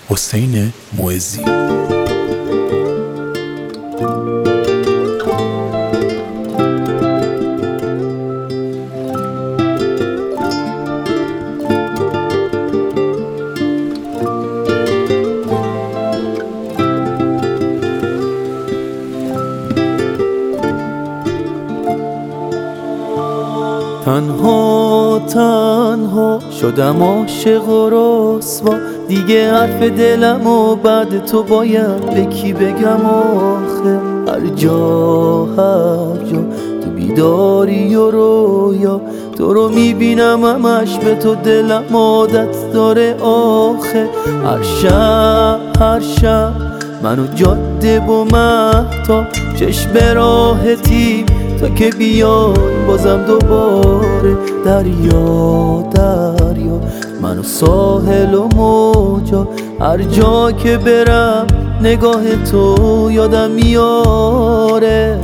حسین معزی. تنها شدم عاشق و رسوا، دیگه حرف دلم و بعد تو باید به کی بگم آخه؟ هر جا تو بیداری و رویا، تو رو میبینم همش به تو دلم عادت داره آخه. هر شب منو جاده و مهتاب چشم به راحتی تا که بیای بازم دوباره دریا منو ساحل و موجا، هر جا که برم نگاه تو یادم میاره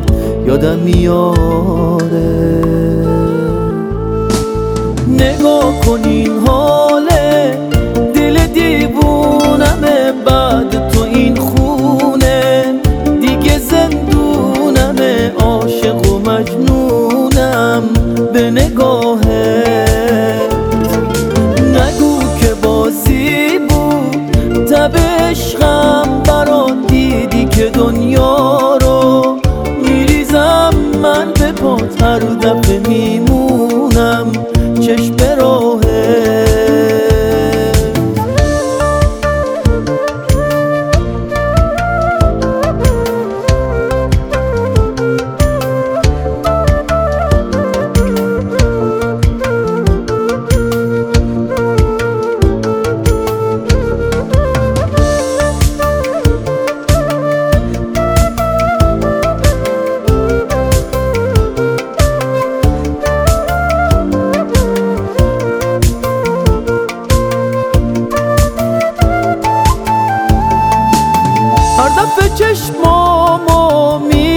نگاه کن این حاله، دل دیوونمه بعد تو این خونه، دیگه زندونمه عاشق و مجنونم به نگاهت. نگو که بازی بود تب عشقم برات، دیدی که دنیا رو میریزم من به پات، هر دفعه میمونم چشم به راهت. هر دفعه چشمامو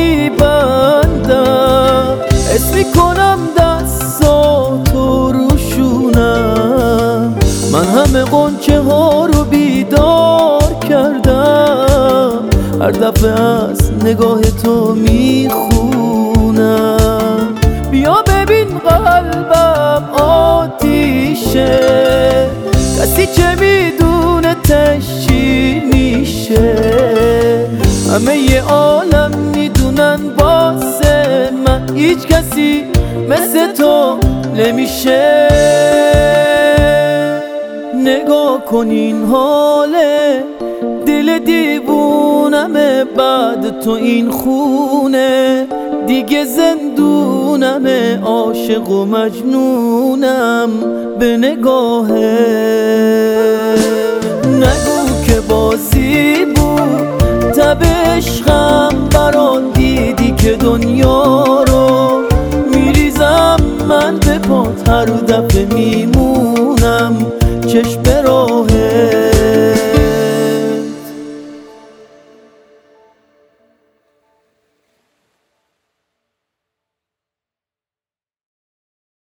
میبندم حس میکنم دستاتو روشونم، من همه غنچه ها رو بیدار کردم، هر دفعه از نگاه تو میخونم. بیا ببین قلبم آتیشه، کسی چه میدونه تش چی میشه، همه ی عالم میدونن واسه من هیچ کسی مثل تو نمیشه. نگاه کن این حاله، دل دیوونمه بعد تو این خونه، دیگه زندونمه عاشق و مجنونم به نگاهت. نگو که بازی بود تب عشقم برات، دیدی که دنیا رو میریزم من به پات، هر دفعه میمونم چشم به راهت.